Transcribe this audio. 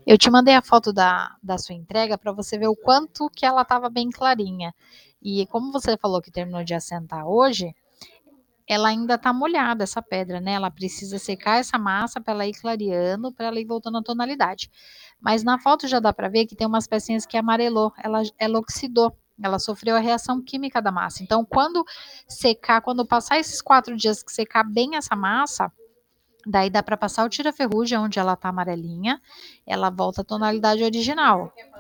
Eu te mandei a foto da sua entrega para você ver o quanto que ela estava bem clarinha. E como você falou que terminou de assentar hoje, ela ainda está molhada essa pedra, né, ela precisa secar essa massa para ela ir clareando, para ela ir voltando à tonalidade. Mas na foto já dá para ver que tem umas pecinhas que amarelou, ela oxidou, ela sofreu a reação química da massa. Então quando secar, quando passar esses 4 dias que secar bem essa massa, daí dá para passar o tira-ferrugem onde ela tá amarelinha, ela volta à tonalidade original.